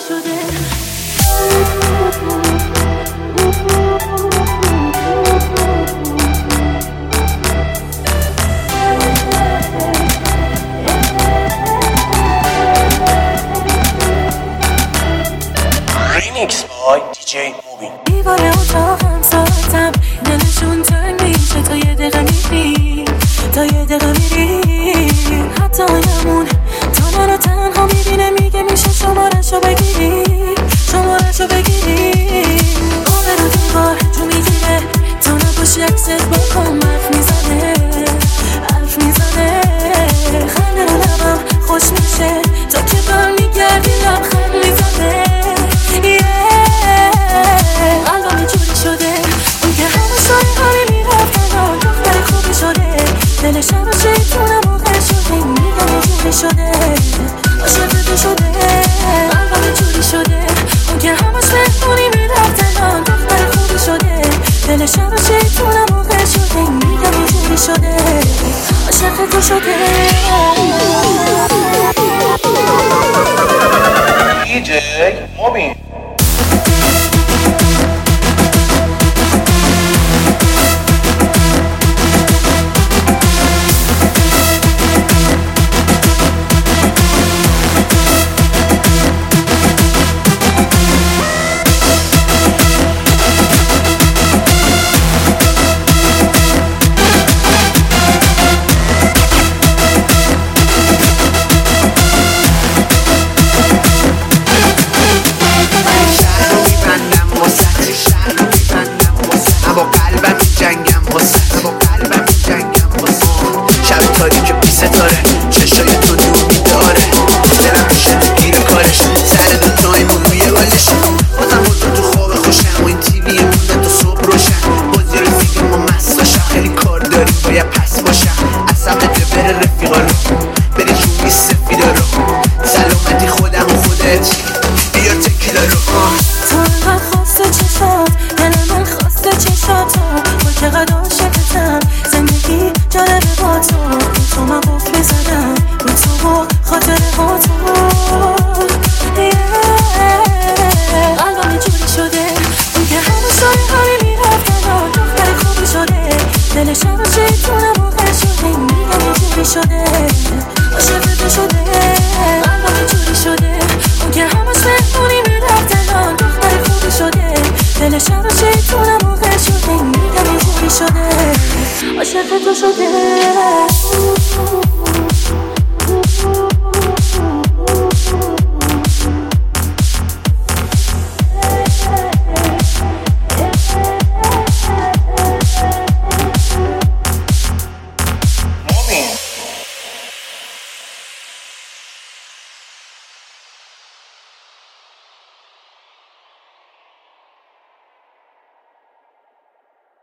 شده. Remix by DJ Mubin. دیوار اتاقم ساعتم دلشون تنگ میشه، تا یه دقیقه میری، تا یه دقیقه میری. حتی آیمون تا منو تنها میبینه میگه میشه شمارشو بگیری، شمارشو بگیری. آقا رو دیوار جو میگیره تا نباشی عکست بکن. حرف میزنه، حرف میزنه. خنده رو لبم خوش میشه تا که برمیگردی لبخند میزنه. قلبم یه جوری شده اون که همه شای همه میرفتن، دختر خوبی شده. دلش هم شیطونه موقع شده، میگم یه جوری شده عاشق تو شده. قلبم یه جوری شده اون که همش مهمونی میرفتن، دختر خوبی شده. دلش هم شیطونه موقع شده، میگم یه جوری شده عاشق تو شده. DJ Mubin.